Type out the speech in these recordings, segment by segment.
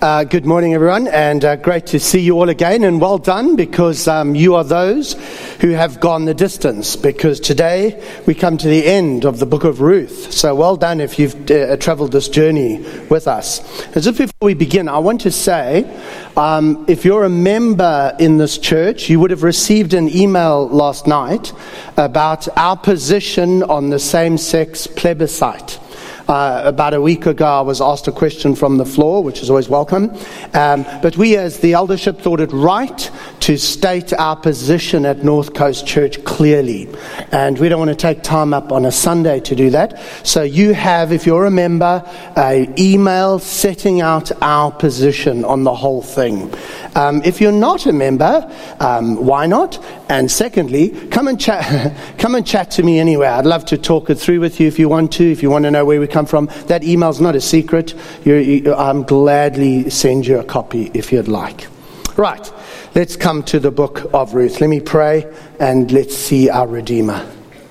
Good morning, everyone, and great to see you all again, and well done, because you are those who have gone the distance, because today we come to the end of the book of Ruth. So well done if you've traveled this journey with us. And just before we begin, I want to say, if you're a member in this church, you would have received an email last night about our position on the same-sex plebiscite. About a week ago, I was asked a question from the floor, which is always welcome. But we as the eldership thought it right to state our position at North Coast Church clearly. And we don't want to take time up on a Sunday to do that. So you have, if you're a member, an email setting out our position on the whole thing. If you're not a member, why not? And secondly, come and chat to me anyway. I'd love to talk it through with you if you want to know where we come from. That email's not a secret. I'm gladly send you a copy if you'd like. Right, let's come to the book of Ruth. Let me pray and let's see our Redeemer.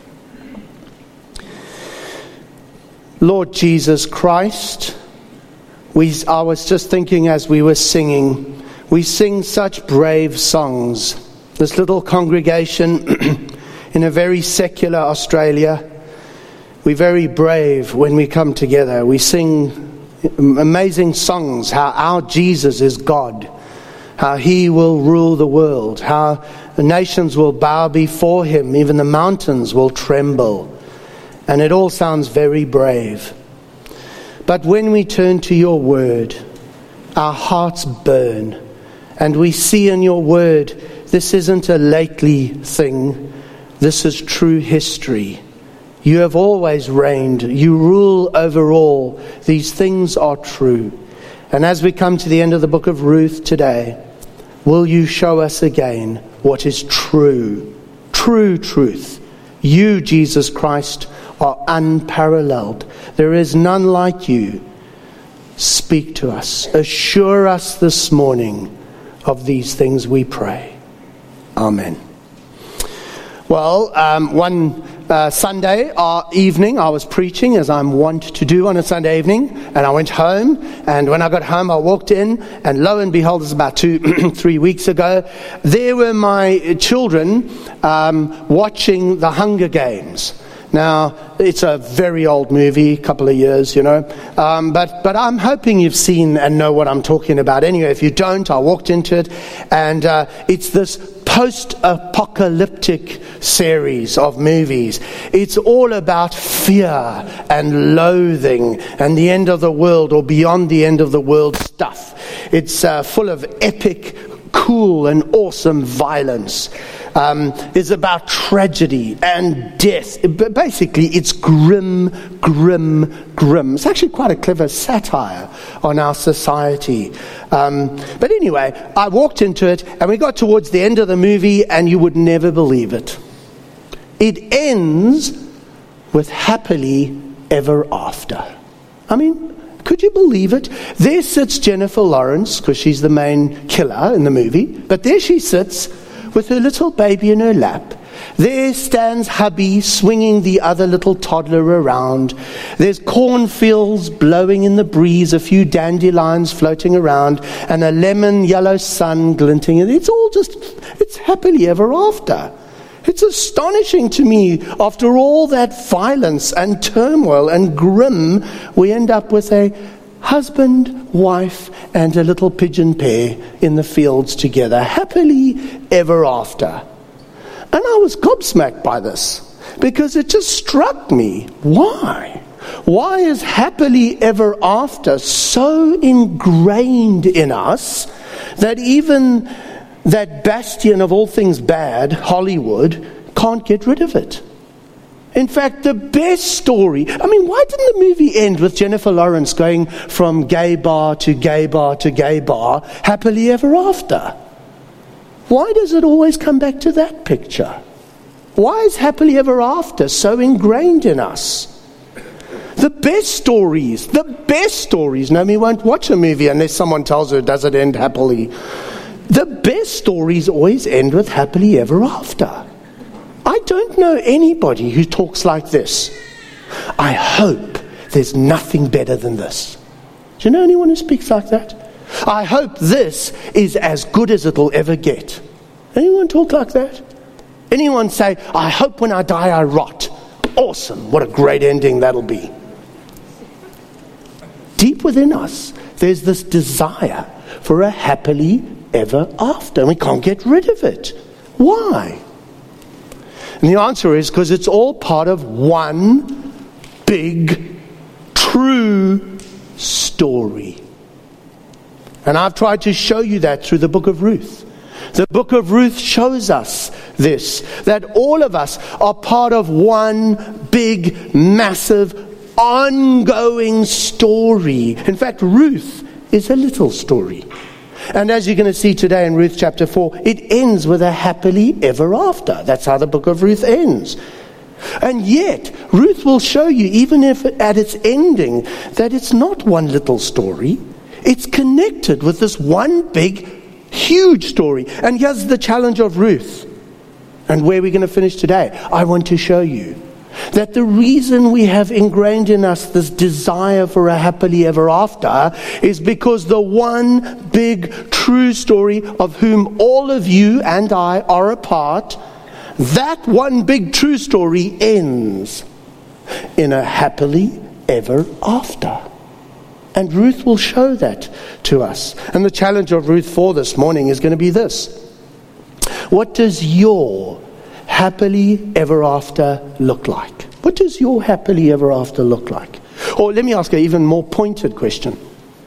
Lord Jesus Christ, I was just thinking as we were singing, we sing such brave songs. This little congregation in a very secular Australia, we're very brave when we come together. We sing amazing songs, how our Jesus is God, how he will rule the world, how the nations will bow before him, even the mountains will tremble. And it all sounds very brave. But when we turn to your word, our hearts burn. And we see in your word, this isn't a lately thing. This is true history. You have always reigned. You rule over all. These things are true. And as we come to the end of the book of Ruth today, will you show us again what is true? True truth. You, Jesus Christ, are unparalleled. There is none like you. Speak to us. Assure us this morning of these things, we pray. Amen. Well, one Sunday evening, I was preaching, as I'm wont to do on a Sunday evening, and I went home, and when I got home, I walked in, and lo and behold, it was about 3 weeks ago, there were my children watching The Hunger Games. Now, it's a very old movie, couple of years, but I'm hoping you've seen and know what I'm talking about. Anyway, if you don't, I walked into it, and it's this post-apocalyptic series of movies. It's all about fear and loathing and the end of the world or beyond the end of the world stuff. It's full of epic, cool and awesome violence. It's about tragedy and death. Basically, it's grim. It's actually quite a clever satire on our society. But anyway, I walked into it, and we got towards the end of the movie, and you would never believe it. It ends with happily ever after. I mean, could you believe it? There sits Jennifer Lawrence, because she's the main killer in the movie, but there she sits with her little baby in her lap. There stands hubby swinging the other little toddler around. There's cornfields blowing in the breeze, a few dandelions floating around, and a lemon yellow sun glinting. And it's happily ever after. It's astonishing to me, after all that violence and turmoil and grim, we end up with a husband, wife, and a little pigeon pair in the fields together, happily ever after. And I was gobsmacked by this, because it just struck me. Why? Why is happily ever after so ingrained in us that even that bastion of all things bad, Hollywood, can't get rid of it? In fact, the best story... I mean, why didn't the movie end with Jennifer Lawrence going from gay bar to gay bar to gay bar, happily ever after? Why does it always come back to that picture? Why is happily ever after so ingrained in us? The best stories, Naomi won't watch a movie unless someone tells her, does it end happily? The best stories always end with happily ever after. I don't know anybody who talks like this. I hope there's nothing better than this. Do you know anyone who speaks like that? I hope this is as good as it'll ever get. Anyone talk like that? Anyone say, I hope when I die I rot? Awesome, what a great ending that'll be. Deep within us, there's this desire for a happily ever after, and we can't get rid of it. Why? And the answer is because it's all part of one big, true story. And I've tried to show you that through the book of Ruth. The book of Ruth shows us this, that all of us are part of one big, massive, ongoing story. In fact, Ruth is a little story. And as you're going to see today in Ruth chapter 4, it ends with a happily ever after. That's how the book of Ruth ends. And yet, Ruth will show you, even if at its ending, that it's not one little story. It's connected with this one big, huge story. And here's the challenge of Ruth, and where we're going to finish today. I want to show you that the reason we have ingrained in us this desire for a happily ever after is because the one big true story of whom all of you and I are a part, that one big true story ends in a happily ever after. And Ruth will show that to us. And the challenge of Ruth 4 this morning is going to be this. What does your happily ever after look like? What does your happily ever after look like? Or let me ask an even more pointed question.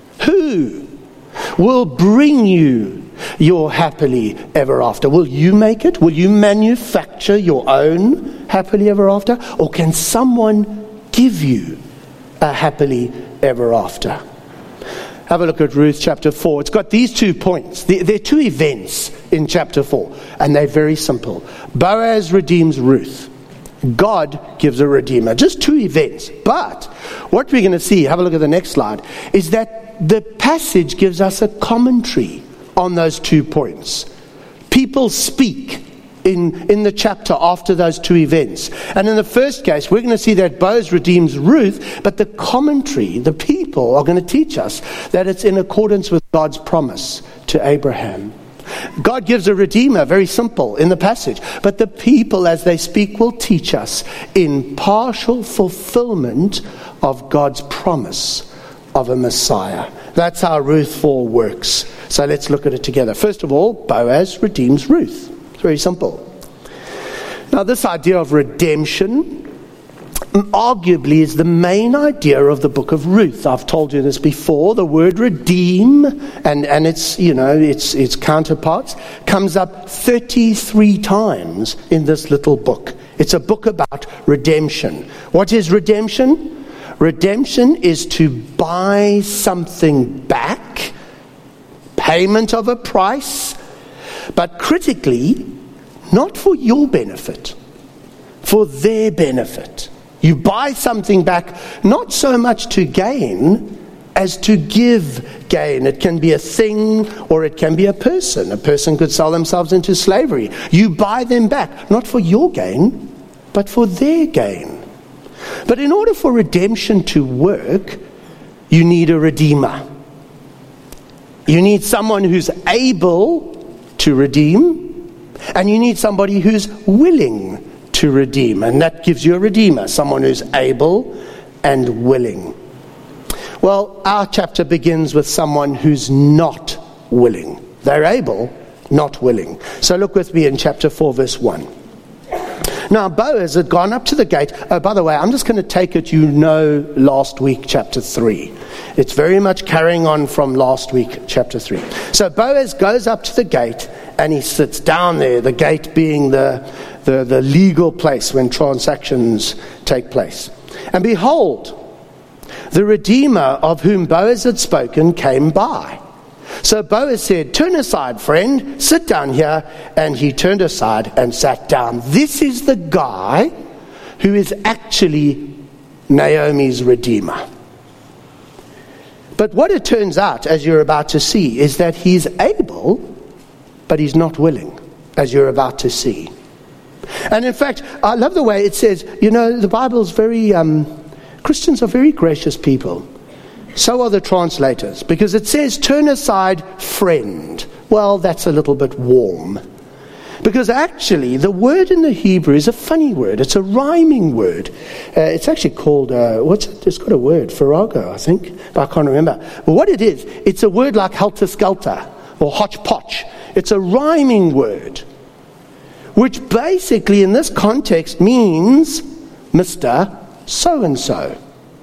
Who will bring you your happily ever after? Will you make it? Will you manufacture your own happily ever after? Or can someone give you a happily ever after? Have a look at Ruth chapter 4. It's got these 2 points. There are 2 events in chapter 4, and they're very simple. Boaz redeems Ruth. God gives a redeemer. Just 2 events. But what we're going to see, have a look at the next slide, is that the passage gives us a commentary on those 2 points. People speak in the chapter after those 2 events. And in the first case, we're going to see that Boaz redeems Ruth, but the commentary, the people, are going to teach us that it's in accordance with God's promise to Abraham. God gives a redeemer, very simple in the passage, but the people as they speak will teach us in partial fulfillment of God's promise of a Messiah. That's how Ruth 4 works. So let's look at it together. First of all, Boaz redeems Ruth. It's very simple. Now, this idea of redemption arguably is the main idea of the book of Ruth. I've told you this before. The word redeem and its counterparts comes up 33 times in this little book. It's a book about redemption. What is redemption? Redemption is to buy something back, payment of a price, but critically, not for your benefit, for their benefit. You buy something back, not so much to gain as to give gain. It can be a thing or it can be a person. A person could sell themselves into slavery. You buy them back, not for your gain, but for their gain. But in order for redemption to work, you need a redeemer. You need someone who's able to redeem, and you need somebody who's willing to redeem, and that gives you a redeemer, someone who's able and willing. Well, our chapter begins with someone who's not willing. They're able, not willing. So look with me in chapter 4, verse 1. Now, Boaz had gone up to the gate. Oh, by the way, I'm just going to take it, last week, chapter 3. It's very much carrying on from last week, chapter 3. So Boaz goes up to the gate and he sits down there, the gate being the legal place when transactions take place. And behold, the Redeemer of whom Boaz had spoken came by. So Boaz said, "Turn aside, friend, sit down here." And he turned aside and sat down. This is the guy who is actually Naomi's Redeemer. But what it turns out, as you're about to see, is that he's able, but he's not willing, as you're about to see. And in fact, I love the way it says, the Bible's very, Christians are very gracious people. So are the translators, because it says, turn aside, friend. Well, that's a little bit warm. Because actually, the word in the Hebrew is a funny word. It's a rhyming word. It's actually called, it's got a word, farrago, I think. But I can't remember. But what it is, it's a word like helter-skelter or hodgepodge. It's a rhyming word, which basically in this context means Mr. So-and-so.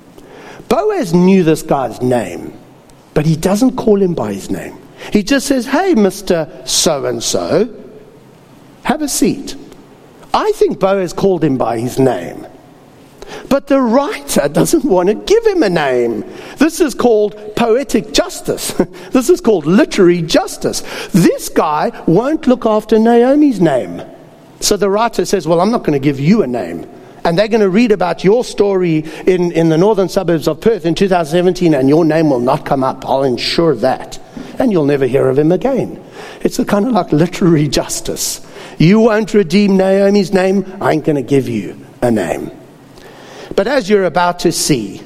Boaz knew this guy's name, but he doesn't call him by his name. He just says, hey, Mr. So-and-so, have a seat. I think Boaz called him by his name, but the writer doesn't want to give him a name. This is called poetic justice. This is called literary justice. This guy won't look after Naomi's name. So the writer says, well, I'm not going to give you a name. And they're going to read about your story in the northern suburbs of Perth in 2017, and your name will not come up. I'll ensure that. And you'll never hear of him again. It's a kind of like literary justice. You won't redeem Naomi's name, I ain't going to give you a name. But as you're about to see,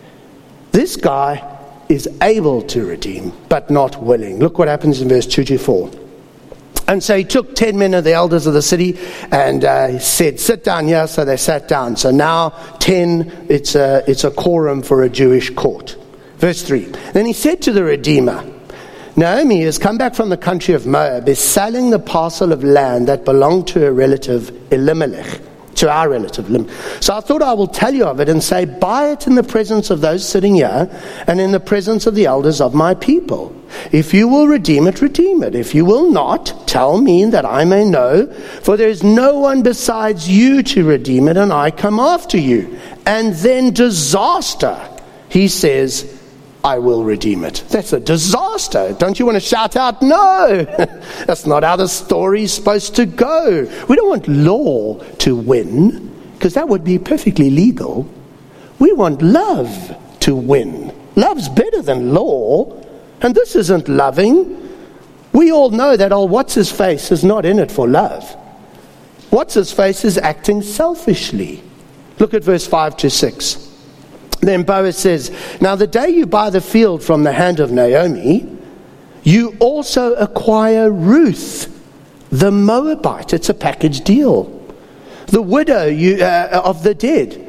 this guy is able to redeem, but not willing. Look what happens in verse 2-4. And so he took 10 men of the elders of the city and said, sit down here. So they sat down. So now 10, it's a quorum for a Jewish court. Verse 3. Then he said to the Redeemer, Naomi has come back from the country of Moab, is selling the parcel of land that belonged to her relative Elimelech, to our relative. So I thought I will tell you of it and say, buy it in the presence of those sitting here and in the presence of the elders of my people. If you will redeem it, redeem it. If you will not, tell me that I may know, for there is no one besides you to redeem it, and I come after you. And then disaster, he says, I will redeem it. That's a disaster. Don't you want to shout out, no? That's not how the story's supposed to go. We don't want law to win, because that would be perfectly legal. We want love to win. Love's better than law. And this isn't loving. We all know that old what's-his-face is not in it for love. What's-his-face is acting selfishly. Look at verse 5-6. Then Boaz says, now the day you buy the field from the hand of Naomi, you also acquire Ruth, the Moabite. It's a package deal. The widow of the dead.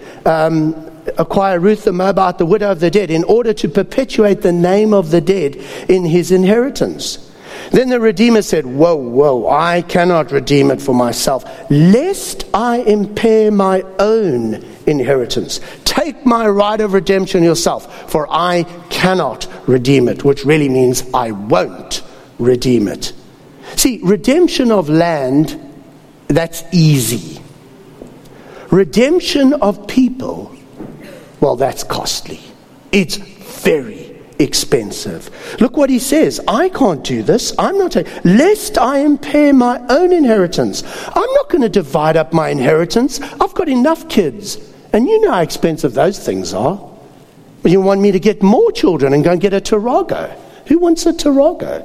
Acquire Ruth the Moabite, the widow of the dead, in order to perpetuate the name of the dead in his inheritance. Then the Redeemer said, whoa, I cannot redeem it for myself, lest I impair my own inheritance. Take my right of redemption yourself, for I cannot redeem it, which really means I won't redeem it. See, redemption of land, that's easy. Redemption of people, well, that's costly. It's very expensive. Look what he says. I can't do this. I'm not, lest I impair my own inheritance. I'm not going to divide up my inheritance. I've got enough kids. And you know how expensive those things are. You want me to get more children and go and get a Tarago. Who wants a Tarago?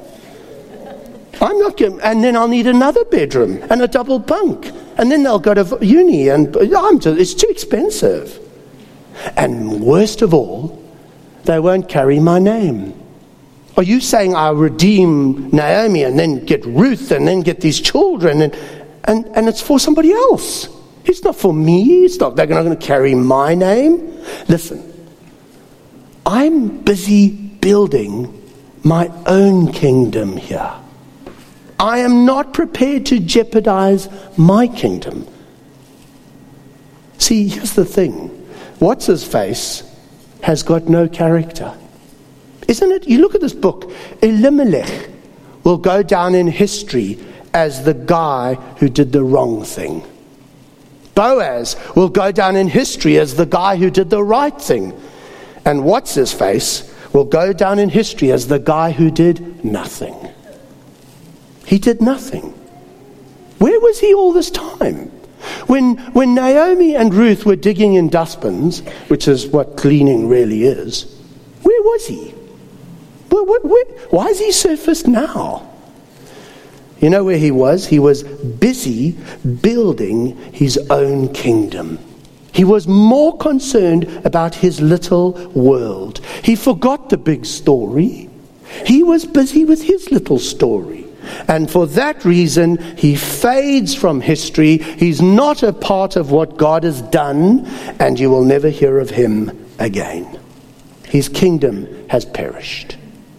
I'm not going, and then I'll need another bedroom and a double bunk. And then they'll go to uni and it's too expensive. And worst of all, they won't carry my name. Are you saying I'll redeem Naomi and then get Ruth and then get these children and it's for somebody else? It's not for me. It's not, they're not going to carry my name. Listen, I'm busy building my own kingdom here. I am not prepared to jeopardize my kingdom. See, here's the thing. What's-his-face has got no character. Isn't it? You look at this book, Elimelech will go down in history as the guy who did the wrong thing. Boaz will go down in history as the guy who did the right thing. And what's-his-face will go down in history as the guy who did nothing. He did nothing. Where was he all this time? When Naomi and Ruth were digging in dustbins, which is what cleaning really is, where was he? Why is he surfaced now? You know where he was? He was busy building his own kingdom. He was more concerned about his little world. He forgot the big story. He was busy with his little story. And for that reason, he fades from history. He's not a part of what God has done, and you will never hear of him again. His kingdom has perished.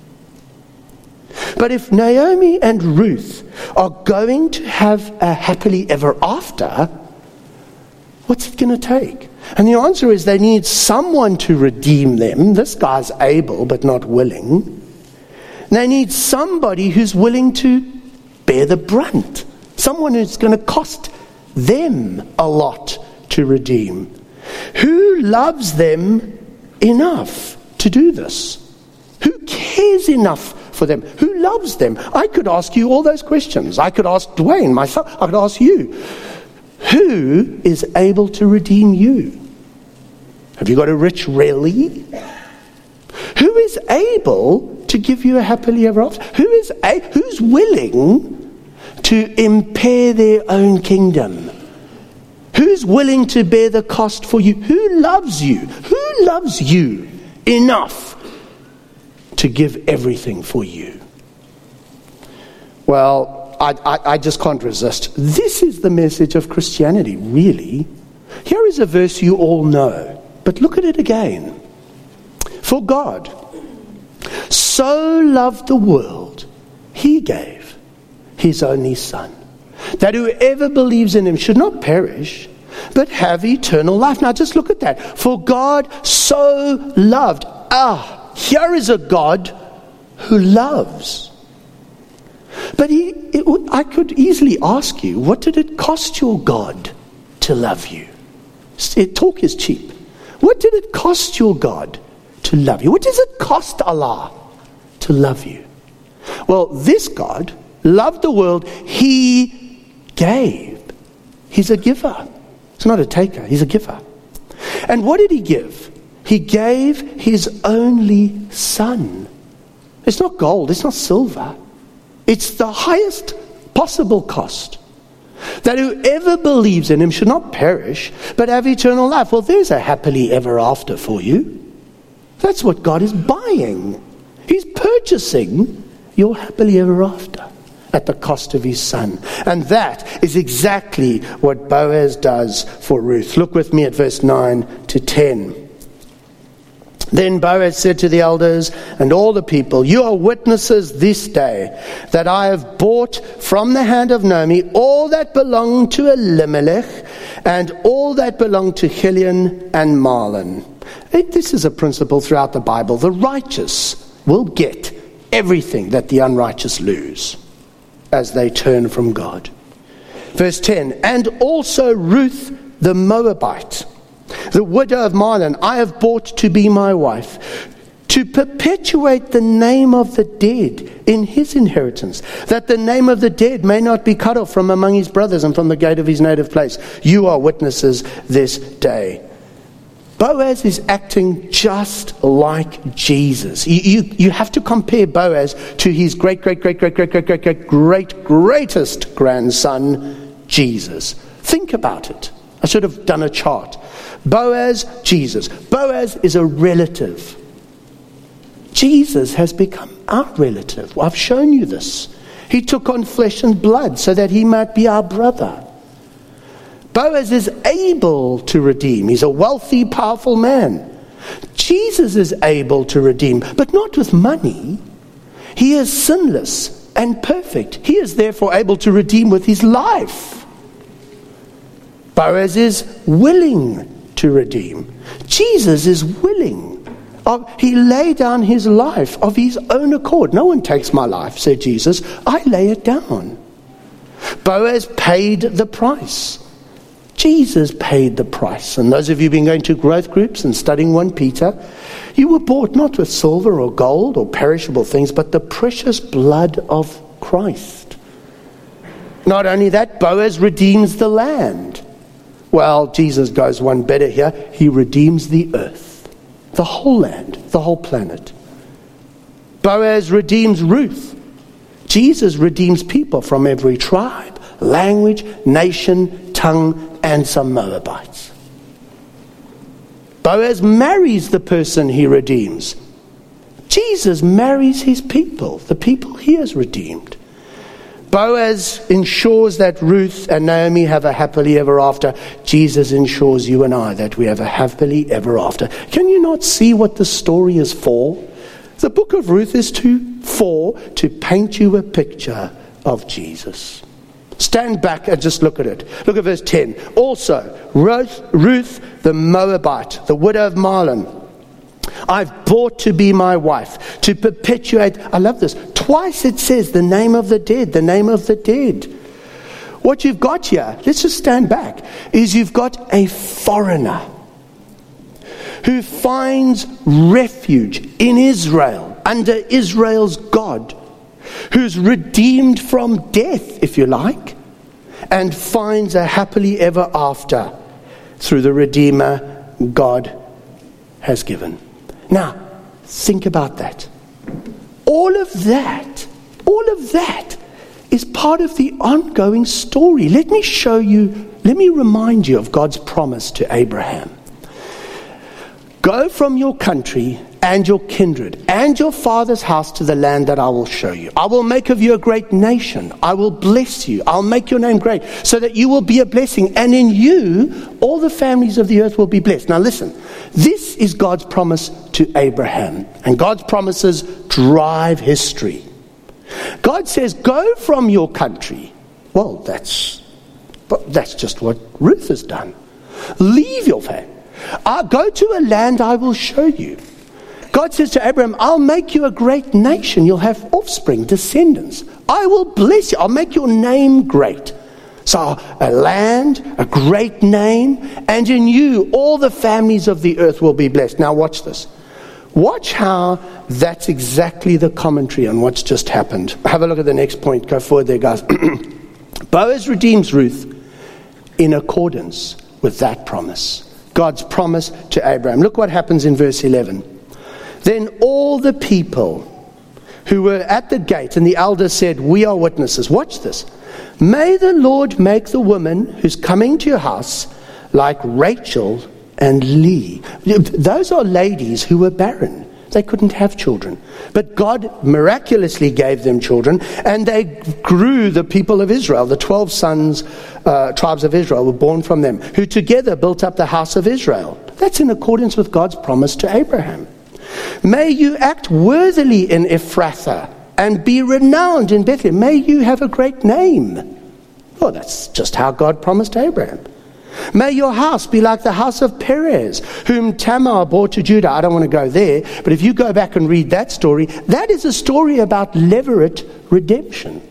But if Naomi and Ruth are going to have a happily ever after, what's it going to take? And the answer is they need someone to redeem them. This guy's able but not willing. They need somebody who's willing to bear the brunt. Someone who's going to cost them a lot to redeem. Who loves them enough to do this? Who cares enough for them? Who loves them? I could ask you all those questions. I could ask Dwayne, myself. I could ask you. Who is able to redeem you? Have you got a rich really? Who is able to give you a happily ever after? Who's willing to impair their own kingdom? Who's willing to bear the cost for you? Who loves you? Who loves you enough to give everything for you? Well, I just can't resist. This is the message of Christianity, really. Here is a verse you all know, but look at it again. For God so loved the world, he gave his only Son, that whoever believes in him should not perish, but have eternal life. Now just look at that. For God so loved. Here is a God who loves. But I could easily ask you, what did it cost your God to love you? Talk is cheap. What did it cost your God to love you? What does it cost Allah to love you? Well, this God loved the world. He gave. He's a giver. He's not a taker. He's a giver. And what did he give? He gave his only Son. It's not gold. It's not silver. It's the highest possible cost. That whoever believes in him should not perish, but have eternal life. Well, there's a happily ever after for you. That's what God is buying. He's purchasing your happily ever after at the cost of his Son. And that is exactly what Boaz does for Ruth. Look with me at verse 9 to 10. Then Boaz said to the elders and all the people, you are witnesses this day that I have bought from the hand of Naomi all that belonged to Elimelech and all that belonged to Chilion and Mahlon. This is a principle throughout the Bible. The righteous will get everything that the unrighteous lose as they turn from God. Verse 10, and also Ruth the Moabite, the widow of Mahlon, I have bought to be my wife, to perpetuate the name of the dead in his inheritance, that the name of the dead may not be cut off from among his brothers and from the gate of his native place. You are witnesses this day. Boaz is acting just like Jesus. You have to compare Boaz to his greatest grandson, Jesus. Think about it. I should have done a chart. Boaz, Jesus. Boaz is a relative. Jesus has become our relative. Well, I've shown you this. He took on flesh and blood so that he might be our brother. Boaz is able to redeem. He's a wealthy, powerful man. Jesus is able to redeem, but not with money. He is sinless and perfect. He is therefore able to redeem with his life. Boaz is willing to redeem. Jesus is willing. He laid down his life of his own accord. No one takes my life, said Jesus. I lay it down. Boaz paid the price. Jesus paid the price. And those of you who've been going to growth groups and studying 1 Peter, you were bought not with silver or gold or perishable things, but the precious blood of Christ. Not only that, Boaz redeems the land. Well, Jesus goes one better here. He redeems the earth, the whole land, the whole planet. Boaz redeems Ruth. Jesus redeems people from every tribe, language, nation, tongue, and some Moabites. Boaz marries the person he redeems. Jesus marries his people, the people he has redeemed. Boaz ensures that Ruth and Naomi have a happily ever after. Jesus ensures you and I that we have a happily ever after. Can you not see what the story is for? The book of Ruth is to paint you a picture of Jesus. Stand back and just look at it. Look at verse 10. Also, Ruth the Moabite, the widow of Mahlon, I've bought to be my wife, to perpetuate. I love this. Twice it says the name of the dead, the name of the dead. What you've got here, let's just stand back, is you've got a foreigner who finds refuge in Israel, under Israel's God, who's redeemed from death, if you like, and finds a happily ever after through the Redeemer God has given. Now, think about that. All of that is part of the ongoing story. Let me remind you of God's promise to Abraham. Go from your country and your kindred and your father's house to the land that I will show you. I will make of you a great nation. I will bless you. I'll make your name great so that you will be a blessing. And in you, all the families of the earth will be blessed. Now listen, this is God's promise to Abraham. And God's promises drive history. God says, go from your country. Well, that's just what Ruth has done. Leave your family. Go to a land I will show you. God says to Abraham, I'll make you a great nation. You'll have offspring, descendants. I will bless you. I'll make your name great. So a land, a great name, and in you all the families of the earth will be blessed. Now watch this. Watch how that's exactly the commentary on what's just happened. Have a look at the next point. Go forward there, guys. Boaz redeems Ruth in accordance with that promise. God's promise to Abraham. Look what happens in verse 11. Then all the people who were at the gate and the elders said, we are witnesses. Watch this. May the Lord make the woman who's coming to your house like Rachel and Leah. Those are ladies who were barren. They couldn't have children. But God miraculously gave them children, and they grew the people of Israel. The 12 tribes of Israel were born from them, who together built up the house of Israel. That's in accordance with God's promise to Abraham. May you act worthily in Ephrathah and be renowned in Bethlehem. May you have a great name. Well, that's just how God promised Abraham. May your house be like the house of Perez, whom Tamar bore to Judah. I don't want to go there, but if you go back and read that story, that is a story about levirate redemption.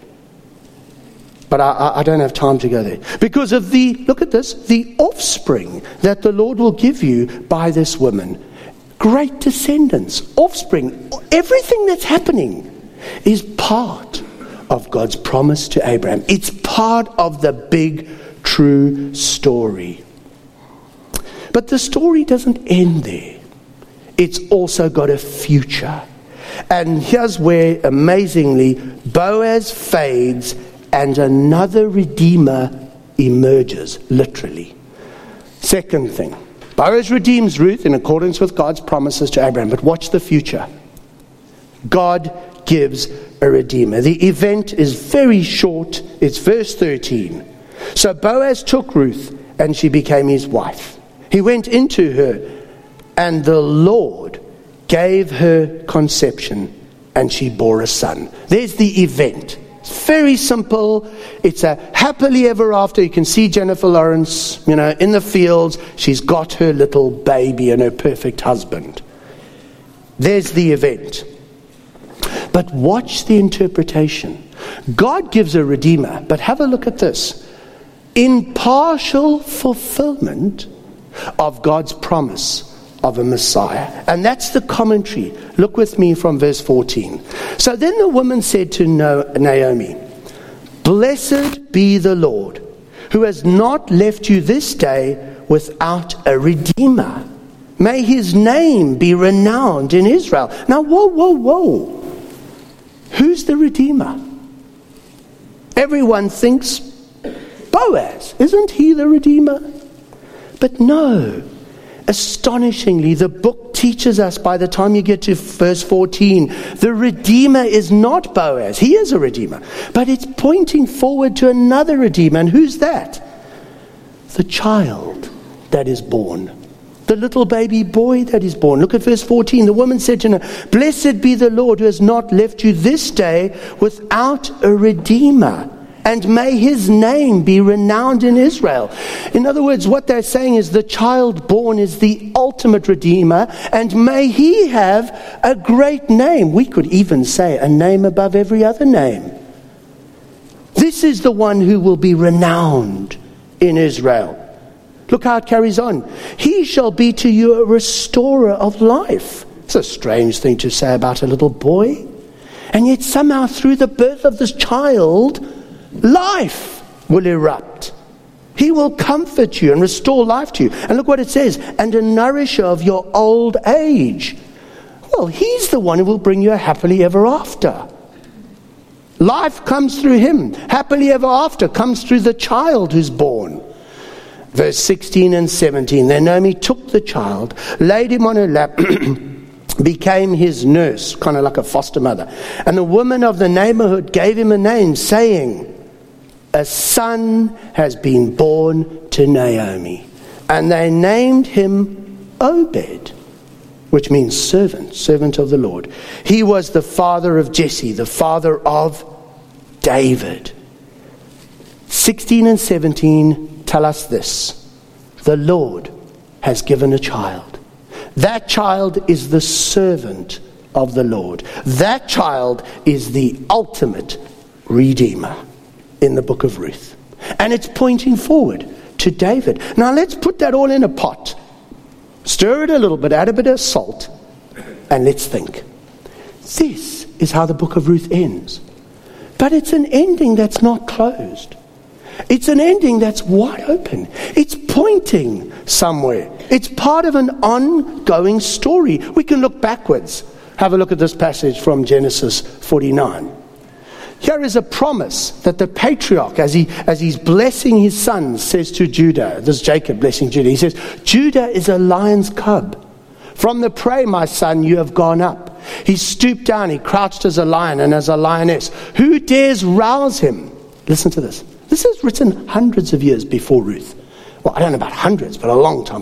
But I don't have time to go there. Because of look at this, the offspring that the Lord will give you by this woman. Great descendants, offspring, everything that's happening is part of God's promise to Abraham. It's part of the big, true story. But the story doesn't end there. It's also got a future. And here's where, amazingly, Boaz fades and another redeemer emerges, literally. Second thing. Boaz redeems Ruth in accordance with God's promises to Abraham. But watch the future. God gives a redeemer. The event is very short. It's verse 13. So Boaz took Ruth, and she became his wife. He went into her, and the Lord gave her conception, and she bore a son. There's the event. It's very simple. It's a happily ever after. You can see Jennifer Lawrence, in the fields. She's got her little baby and her perfect husband. There's the event. But watch the interpretation. God gives a redeemer, but have a look at this. In partial fulfillment of God's promise of a Messiah. And that's the commentary. Look with me from verse 14. So then the woman said to Naomi, Blessed be the Lord, who has not left you this day without a redeemer. May his name be renowned in Israel. Now, whoa. Who's the redeemer? Everyone thinks Boaz. Isn't he the redeemer? But no. Astonishingly, the book teaches us by the time you get to verse 14, the Redeemer is not Boaz. He is a Redeemer. But it's pointing forward to another Redeemer. And who's that? The child that is born. The little baby boy that is born. Look at verse 14. The woman said to her, "Blessed be the Lord who has not left you this day without a Redeemer. And may his name be renowned in Israel." In other words, what they're saying is the child born is the ultimate Redeemer, and may he have a great name. We could even say a name above every other name. This is the one who will be renowned in Israel. Look how it carries on. "He shall be to you a restorer of life." It's a strange thing to say about a little boy. And yet somehow through the birth of this child, life will erupt. He will comfort you and restore life to you. And look what it says, "and a nourisher of your old age." Well, he's the one who will bring you a happily ever after. Life comes through him. Happily ever after comes through the child who's born. Verse 16 and 17, "Then Naomi took the child, laid him on her lap, became his nurse," kind of like a foster mother. "And the woman of the neighborhood gave him a name, saying, 'A son has been born to Naomi.' And they named him Obed," which means servant, servant of the Lord. "He was the father of Jesse, the father of David." 16 and 17 tell us this: the Lord has given a child. That child is the servant of the Lord. That child is the ultimate Redeemer in the book of Ruth. And it's pointing forward to David. Now let's put that all in a pot. Stir it a little bit, add a bit of salt, and let's think. This is how the book of Ruth ends. But it's an ending that's not closed. It's an ending that's wide open. It's pointing somewhere. It's part of an ongoing story. We can look backwards. Have a look at this passage from Genesis 49. Here is a promise that the patriarch, as he's blessing his sons, says to Judah. This is Jacob blessing Judah. He says, "Judah is a lion's cub. From the prey, my son, you have gone up. He stooped down, he crouched as a lion and as a lioness. Who dares rouse him?" Listen to this. This is written hundreds of years before Ruth. Well, I don't know about hundreds, but a long time.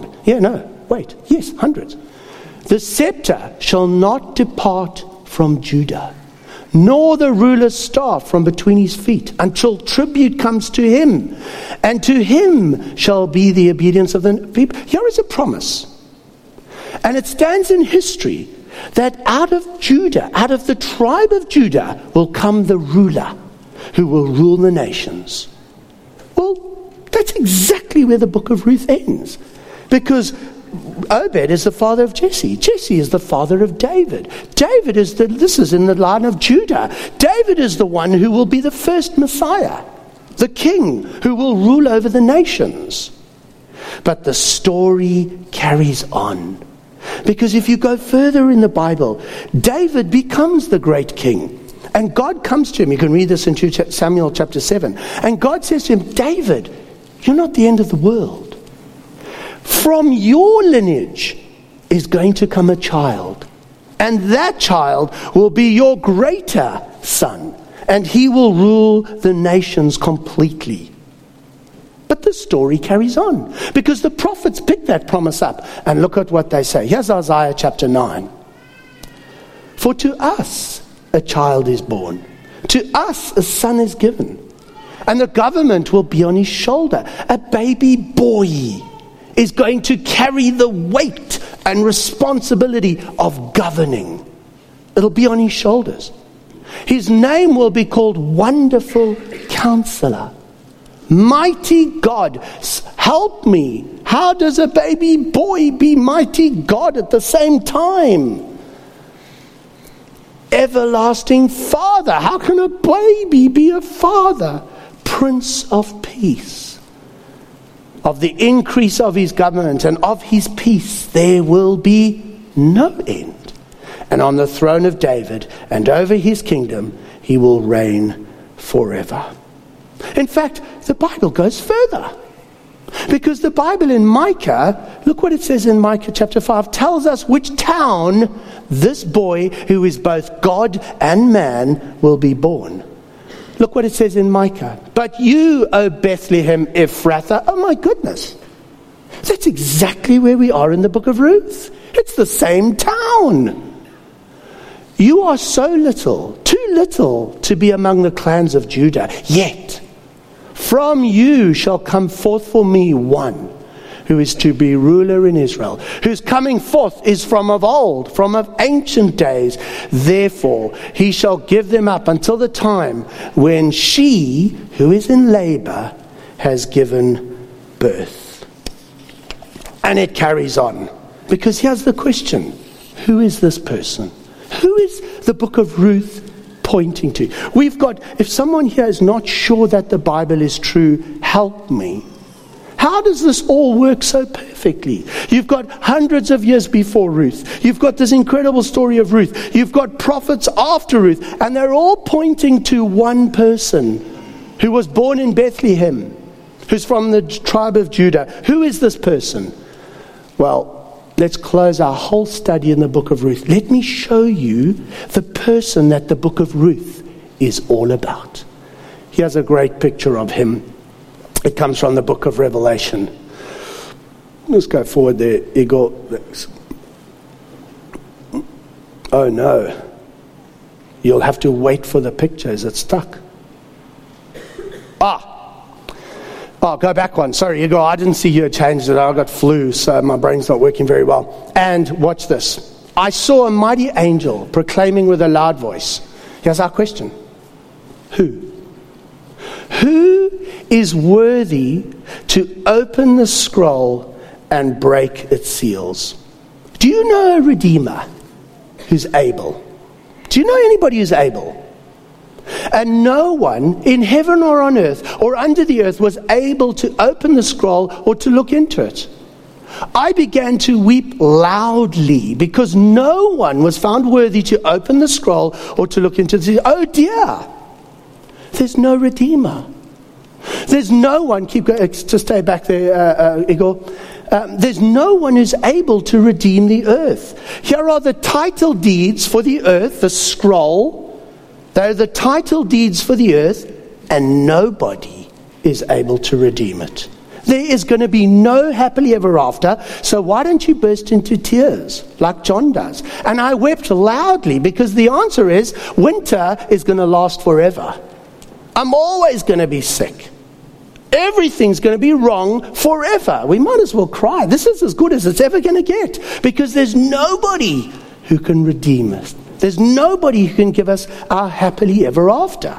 Yes, hundreds. "The scepter shall not depart from Judah, nor the ruler's staff from between his feet, until tribute comes to him, and to him shall be the obedience of the people." Here is a promise. And it stands in history that out of Judah, out of the tribe of Judah, will come the ruler who will rule the nations. Well, that's exactly where the book of Ruth ends. Because Obed is the father of Jesse. Jesse is the father of David. This is in the line of Judah. David is the one who will be the first Messiah, the king who will rule over the nations. But the story carries on. Because if you go further in the Bible, David becomes the great king. And God comes to him. You can read this in 2 Samuel chapter 7. And God says to him, "David, you're not the end of the world. From your lineage is going to come a child. And that child will be your greater son. And he will rule the nations completely." But the story carries on. Because the prophets pick that promise up. And look at what they say. Here's Isaiah chapter 9. "For to us a child is born. To us a son is given. And the government will be on his shoulder. A baby boy is going to carry the weight and responsibility of governing. It'll be on his shoulders. His name will be called Wonderful Counselor. Mighty God." Help me. How does a baby boy be mighty God at the same time? "Everlasting Father." How can a baby be a father? "Prince of Peace." Of the increase of his government and of his peace there will be no end. And on the throne of David and over his kingdom he will reign forever. In fact, the Bible goes further. Because the Bible in Micah, look what it says in Micah chapter 5, tells us which town this boy, who is both God and man, will be born. Look what it says in Micah. But you, O Bethlehem Ephrathah, oh my goodness. That's exactly where we are in the book of Ruth. It's the same town. You are so little, too little to be among the clans of Judah. Yet, from you shall come forth for me one who is to be ruler in Israel, whose coming forth is from of old, from of ancient days. Therefore, he shall give them up until the time when she, who is in labor, has given birth. And it carries on. Because here's the question. Who is this person? Who is the book of Ruth pointing to? We've got, if someone here is not sure that the Bible is true, help me. How does this all work so perfectly? You've got hundreds of years before Ruth. You've got this incredible story of Ruth. You've got prophets after Ruth. And they're all pointing to one person who was born in Bethlehem, who's from the tribe of Judah. Who is this person? Well, let's close our whole study in the book of Ruth. Let me show you the person that the book of Ruth is all about. Here's a great picture of him. It comes from the book of Revelation. Let's go forward there, Igor. Oh no. You'll have to wait for the picture. Is it stuck? Oh, go back one. Sorry, Igor, I didn't see you had changed it. I got flu, so my brain's not working very well. And watch this. I saw a mighty angel proclaiming with a loud voice. Here's our question. Who? Who is worthy to open the scroll and break its seals? Do you know a Redeemer who's able? Do you know anybody who's able? And no one in heaven or on earth or under the earth was able to open the scroll or to look into it. I began to weep loudly because no one was found worthy to open the scroll or to look into it. Oh dear, there's no Redeemer. There's no one, just stay back there, Igor. There's no one who's able to redeem the earth. Here are the title deeds for the earth, the scroll. They're the title deeds for the earth, and nobody is able to redeem it. There is going to be no happily ever after, so why don't you burst into tears like John does? And I wept loudly because the answer is winter is going to last forever. I'm always going to be sick. Everything's going to be wrong forever. We might as well cry. This is as good as it's ever going to get because there's nobody who can redeem us. There's nobody who can give us our happily ever after.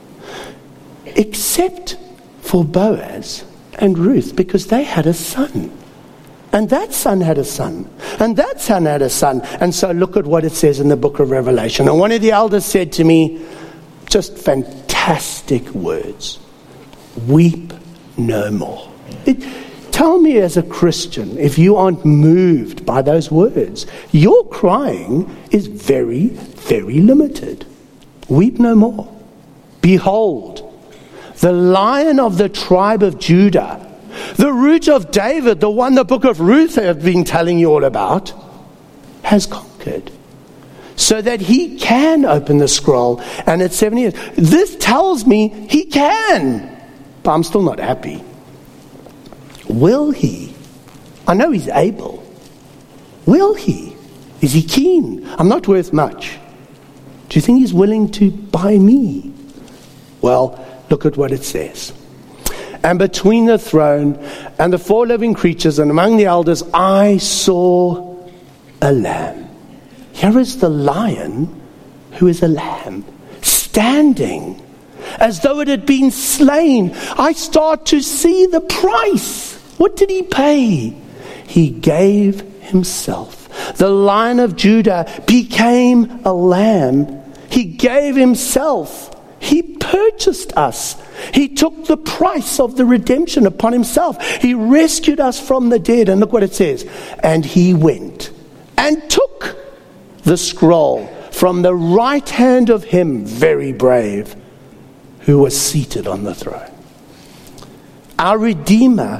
Except for Boaz and Ruth, because they had a son. And that son had a son. And that son had a son. And so look at what it says in the book of Revelation. And one of the elders said to me, just fantastic words. Weep no more. Tell me as a Christian, if you aren't moved by those words, your crying is very, very limited. Weep no more. Behold, the Lion of the tribe of Judah, the Root of David, the one the book of Ruth have been telling you all about, has conquered, so that he can open the scroll, and it's 7 years. This tells me he can, but I'm still not happy. Will he? I know he's able. Will he? Is he keen? I'm not worth much. Do you think he's willing to buy me? Well, look at what it says. And between the throne and the 4 living creatures and among the elders, I saw a lamb. Here is the lion who is a lamb, standing as though it had been slain. I start to see the price. What did he pay? He gave himself. The Lion of Judah became a lamb. He gave himself. He purchased us. He took the price of the redemption upon himself. He rescued us from the dead. And look what it says. And he went and took the scroll from the right hand of him, very brave, who was seated on the throne. Our Redeemer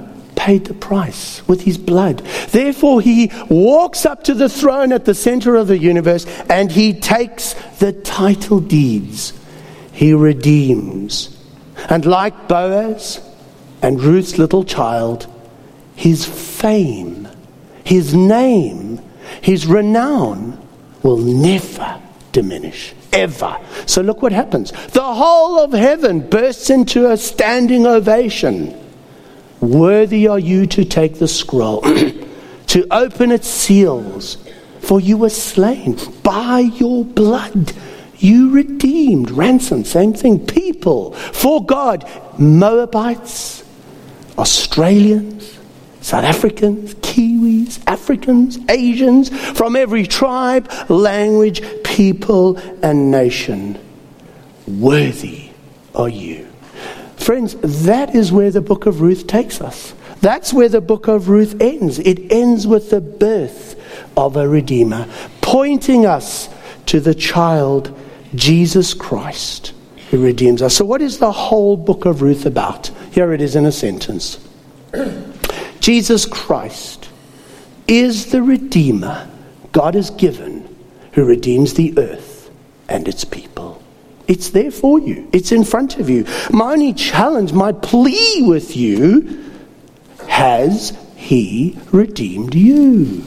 paid the price with his blood. Therefore, he walks up to the throne at the center of the universe and he takes the title deeds. He redeems. And like Boaz and Ruth's little child, his fame, his name, his renown will never diminish, ever. So look what happens. The whole of heaven bursts into a standing ovation. Worthy are you to take the scroll, to open its seals, for you were slain by your blood. You redeemed, ransomed, same thing, people for God, Moabites, Australians, South Africans, Kiwis, Africans, Asians, from every tribe, language, people, and nation. Worthy are you. Friends, that is where the book of Ruth takes us. That's where the book of Ruth ends. It ends with the birth of a Redeemer, pointing us to the child, Jesus Christ, who redeems us. So what is the whole book of Ruth about? Here it is in a sentence. Jesus Christ is the Redeemer God has given, who redeems the earth and its people. It's there for you. It's in front of you. My only challenge, my plea with you, has he redeemed you?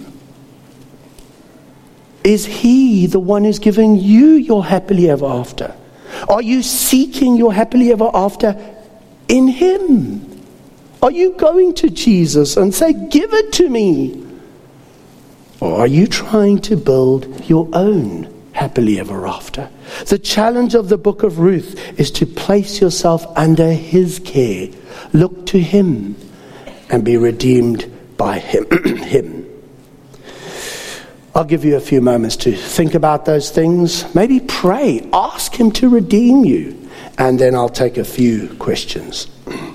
Is he the one who's giving you your happily ever after? Are you seeking your happily ever after in him? Are you going to Jesus and say, give it to me? Or are you trying to build your own happily ever after? The challenge of the book of Ruth is to place yourself under his care. Look to him and be redeemed by him. I'll give you a few moments to think about those things. Maybe pray. Ask him to redeem you. And then I'll take a few questions.